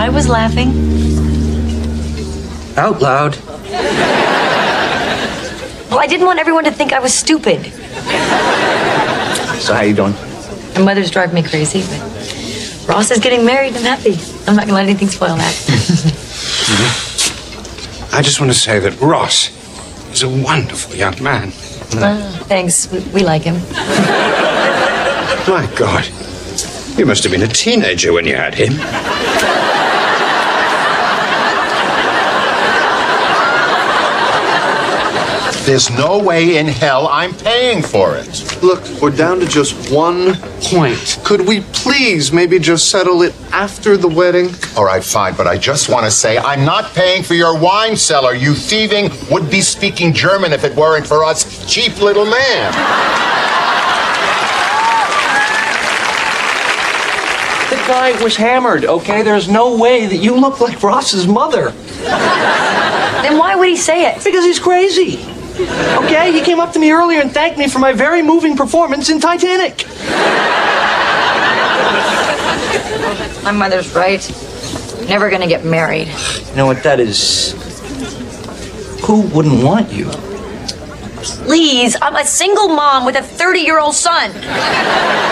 I was laughing. Out loud. Well, I didn't want everyone to think I was stupid. So how you doing? My mother's driving me crazy, but Ross is getting married and happy. I'm not gonna let anything spoil that. I just want to say that Ross is a wonderful young man. Thanks. We like him. My God, you must have been a teenager when you had him. There's no way in hell I'm paying for it. Look, we're down to just 1 point. Could we please maybe just settle it after the wedding? All right, fine, but I just want to say I'm not paying for your wine cellar, you thieving, would-be speaking German if it weren't for us, cheap little man. The guy was hammered, okay? There's no way that you look like Ross's mother. Then why would he say it? Because he's crazy. Okay? He came up to me earlier and thanked me for my very moving performance in Titanic. My mother's right. Never gonna get married. You know what that is? Who wouldn't want you? Please, I'm a single mom with a 30-year-old son.